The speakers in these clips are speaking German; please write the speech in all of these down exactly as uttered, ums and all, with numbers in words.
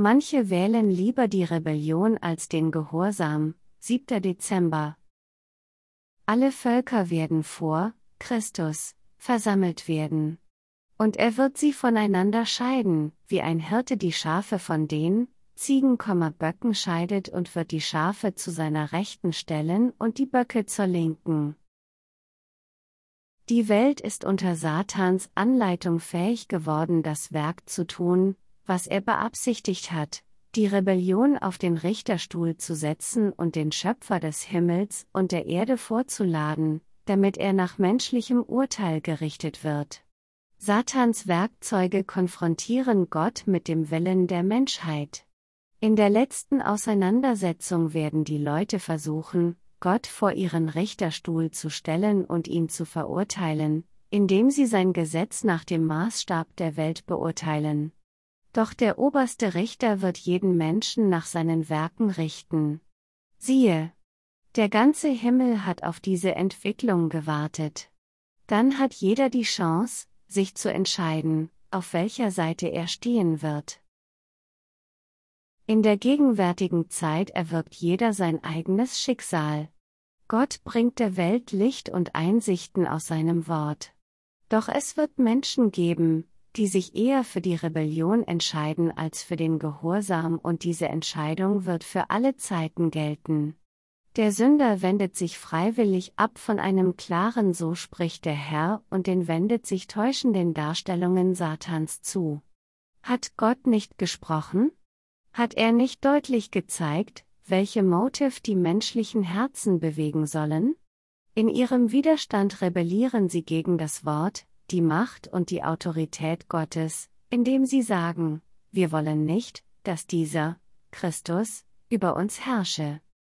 Manche wählen lieber die Rebellion als den Gehorsam. siebter Dezember. Alle Völker werden vor Christus versammelt werden. Und er wird sie voneinander scheiden, wie ein Hirte die Schafe von den Ziegen, Böcken scheidet, und wird die Schafe zu seiner Rechten stellen und die Böcke zur Linken. Die Welt ist unter Satans Anleitung fähig geworden, das Werk zu tun, was er beabsichtigt hat, die Rebellion auf den Richterstuhl zu setzen und den Schöpfer des Himmels und der Erde vorzuladen, damit er nach menschlichem Urteil gerichtet wird. Satans Werkzeuge konfrontieren Gott mit dem Willen der Menschheit. In der letzten Auseinandersetzung werden die Leute versuchen, Gott vor ihren Richterstuhl zu stellen und ihn zu verurteilen, indem sie sein Gesetz nach dem Maßstab der Welt beurteilen. Doch der oberste Richter wird jeden Menschen nach seinen Werken richten. Siehe, der ganze Himmel hat auf diese Entwicklung gewartet. Dann hat jeder die Chance, sich zu entscheiden, auf welcher Seite er stehen wird. In der gegenwärtigen Zeit erwirbt jeder sein eigenes Schicksal. Gott bringt der Welt Licht und Einsichten aus seinem Wort. Doch es wird Menschen geben, die sich eher für die Rebellion entscheiden als für den Gehorsam, und diese Entscheidung wird für alle Zeiten gelten. Der Sünder wendet sich freiwillig ab von einem klaren „So spricht der Herr“ und den wendet sich täuschenden Darstellungen Satans zu. Hat Gott nicht gesprochen? Hat er nicht deutlich gezeigt, welche Motive die menschlichen Herzen bewegen sollen? In ihrem Widerstand rebellieren sie gegen das Wort, die Macht und die Autorität Gottes, indem sie sagen, wir wollen nicht, dass dieser Christus über uns herrsche.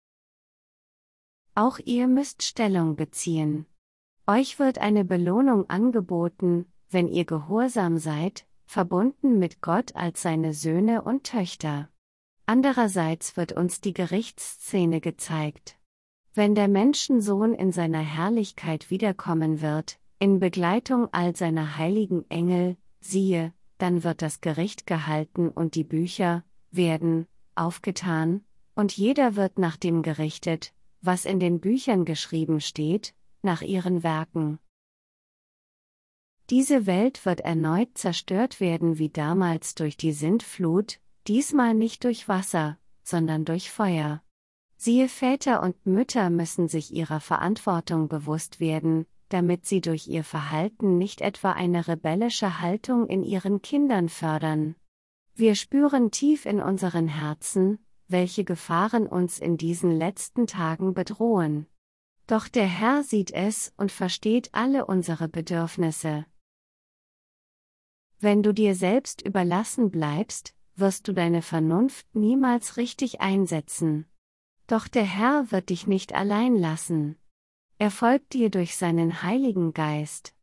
Auch ihr müsst Stellung beziehen. Euch wird eine Belohnung angeboten, wenn ihr gehorsam seid, verbunden mit Gott als seine Söhne und Töchter. Andererseits wird uns die Gerichtsszene gezeigt. Wenn der Menschensohn in seiner Herrlichkeit wiederkommen wird, in Begleitung all seiner heiligen Engel, siehe, dann wird das Gericht gehalten und die Bücher werden aufgetan, und jeder wird nach dem gerichtet, was in den Büchern geschrieben steht, nach ihren Werken. Diese Welt wird erneut zerstört werden wie damals durch die Sintflut, diesmal nicht durch Wasser, sondern durch Feuer. Siehe, Väter und Mütter müssen sich ihrer Verantwortung bewusst werden, damit sie durch ihr Verhalten nicht etwa eine rebellische Haltung in ihren Kindern fördern. Wir spüren tief in unseren Herzen, welche Gefahren uns in diesen letzten Tagen bedrohen. Doch der Herr sieht es und versteht alle unsere Bedürfnisse. Wenn du dir selbst überlassen bleibst, wirst du deine Vernunft niemals richtig einsetzen. Doch der Herr wird dich nicht allein lassen. Er folgt dir durch seinen Heiligen Geist.